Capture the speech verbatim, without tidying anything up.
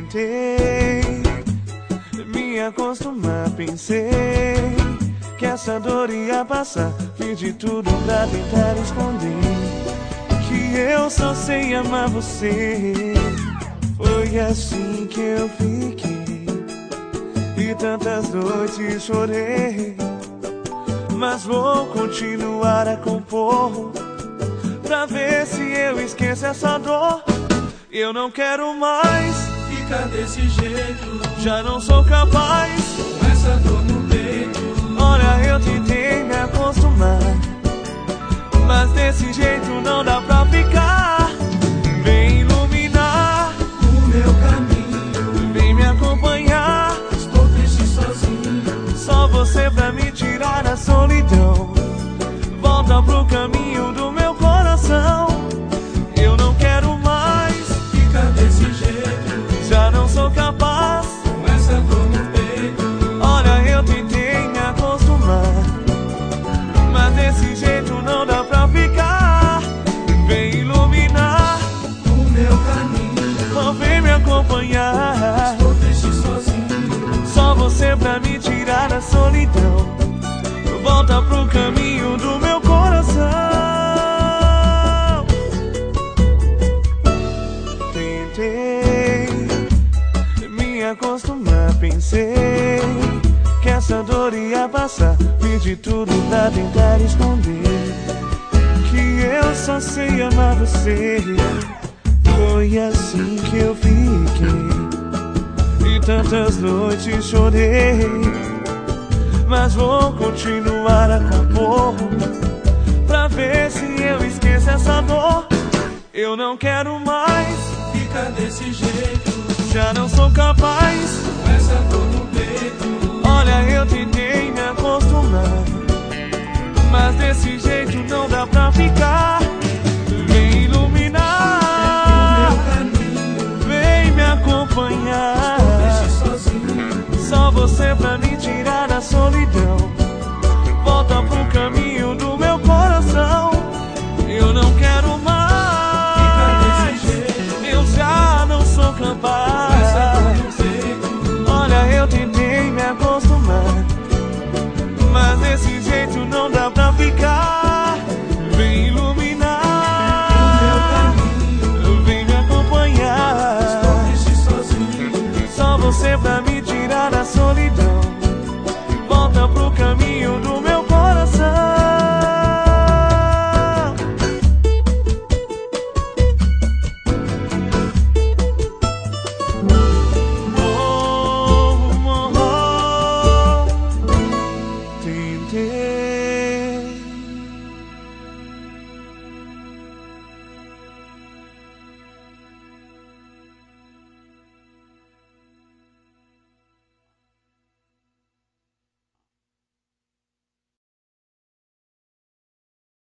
Tentei me acostumar, pensei que essa dor ia passar. Fiz de tudo pra tentar esconder que eu só sei amar você. Foi assim que eu fiquei e tantas noites chorei, mas vou continuar a compor pra ver se eu esqueço essa dor. Eu não quero mais ficar desse jeito, já não sou capaz com essa dor no peito. Olha, eu tentei me acostumar, mas desse jeito não dá pra ficar. Vem iluminar o meu caminho, vem me acompanhar. Estou triste sozinho, só você pra me tirar da solidão. Volta pro caminho do meu coração. Eu não quero mais ficar desse jeito, já não sou capaz com essa dor no peito. Olha, eu tentei me acostumar, mas desse jeito não dá pra ficar. Vem iluminar o meu caminho, oh, vem me acompanhar. Estou triste sozinho, só você pra me tirar da solidão. Volta pro caminho do meu coração. Tentei me acostumar, pensei que essa dor ia passar. Fiz de tudo pra tentar esconder que eu só sei amar você. Foi assim que eu fiquei e tantas noites chorei, mas vou continuar a compor pra ver se eu esqueço essa dor. Eu não quero mais ficar desse jeito, já não sou capaz com essa dor no peito. Olha, eu tentei me acostumar, mas desse jeito não dá pra ficar.